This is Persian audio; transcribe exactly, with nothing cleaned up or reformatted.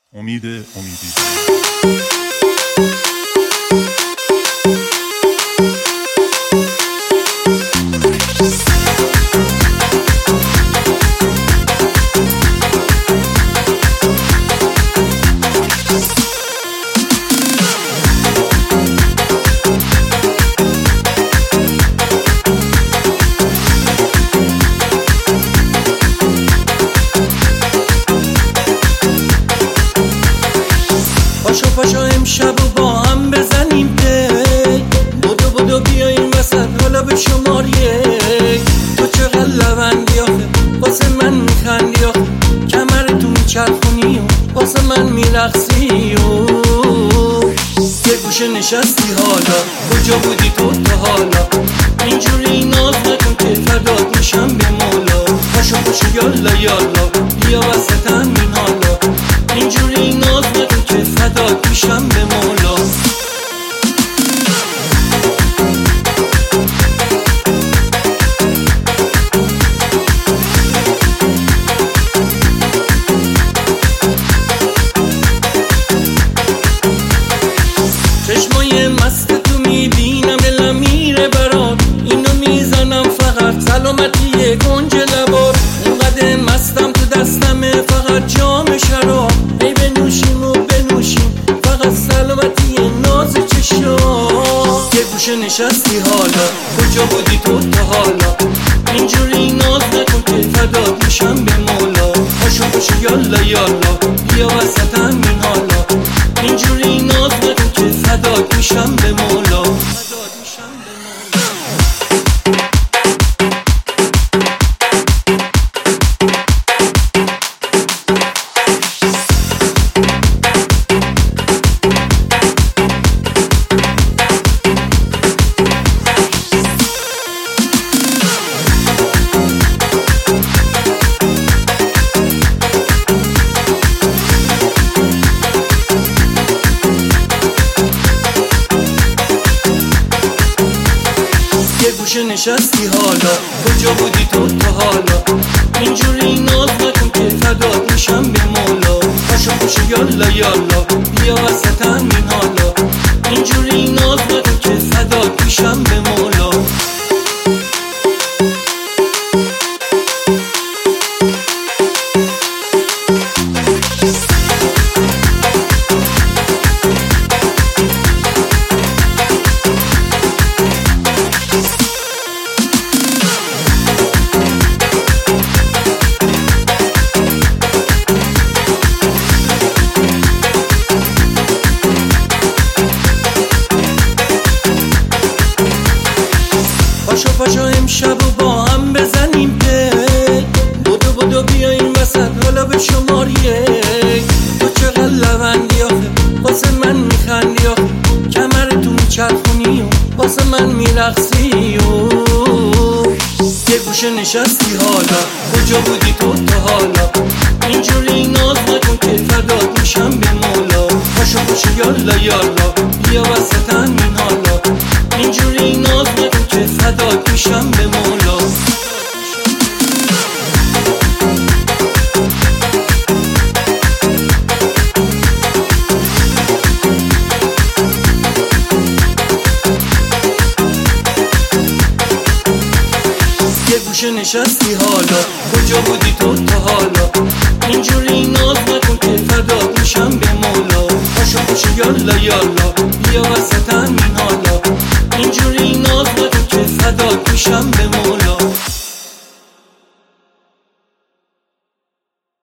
امید امیدی. پاشو پاشو امشب و با هم بزنیم پی، بدو بدو بیاییم وسط حالا به شمار یک. تو چقدر لبندی آخه واسه من میخندی آخه، کمرتو میچرخونی و واسه من میرقصی و یه گوشه نشستی حالا، کجا بودی تو تا حالا؟ اینجوری ناز نکن که فدات میشم به مولا. پاشو پاشو یالا یالا بیا وسط همین حالا، اینجوری ناز نکن که فدات میشم به مولا. چشمای مست تو میبینم دلم میره برات، اینو میزنم فقط سلامتی گنج لبات. اینقدر مستم تو دستمه فقط جام شراب، ای بنوشیم و بنوشیم فقط سلامتی ناز چشام. یه گوشه نشستی حالا، کجا بودی تو تا حالا؟ اینجوری ناز نکن که فدات میشم به مولا. پاشو پاشو یالا یالا بیا وسط همین حالا، اینجوری ناز نکن که فدات میشم به مولا. یه گوشه نشستی حالا، کجا بودی تو تا حالا؟ اینجوری ناز نکن که فدات میشم به مولا. پاشو پاشو یالا یالا بیا وسط همین حالا، اینجوری ناز نکن که فدات میشم به مولا. پاشو پاشو امشب و با هم بزنیم پی، بدو بدو بیاییم وسط حالا به شمار یک. تو چقدر لبندی آخه واسه من میخندی آخه، کمرتو میچرخونی و واسه من میرقصی و یه گوشه نشستی حالا، کجا بودی تو تا حالا؟ اینجوری ناز نکن که فدات میشم به مولا. پاشو پاشو یالا یالا بیا وسط همین حالا، اینجوری ناز نکن که فدات میشم به مولا. یه گوشه نشستی حالا، کجا بودی تو تا حالا؟ اینجوری ناز نکن که فدات میشم به مولا. پاشو پاشو یالا یالا بیا وسط همین حالا، اینجوری ناز نکن که فدات میشم